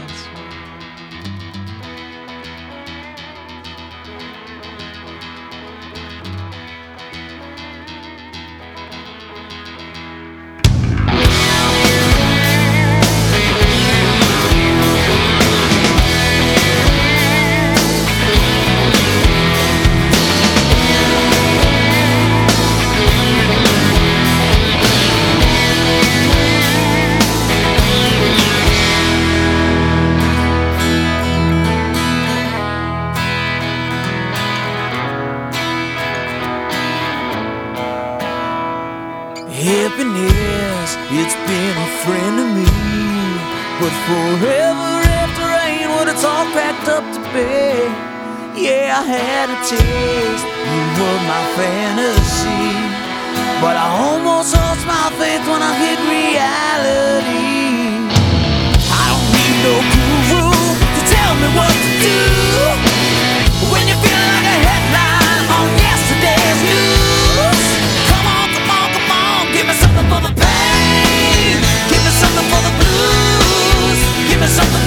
Happiness, it's been a friend to me, but forever after ain't what it's all cracked up to be. Yeah, I had a taste, you were my fantasy, but I almost lost my faith when I hit reality. I don't need no guru to tell me what to do when you feel like a headline on yesterday's news. Come on, come on, come on, give me something for the pain, give me something for the blues, give me something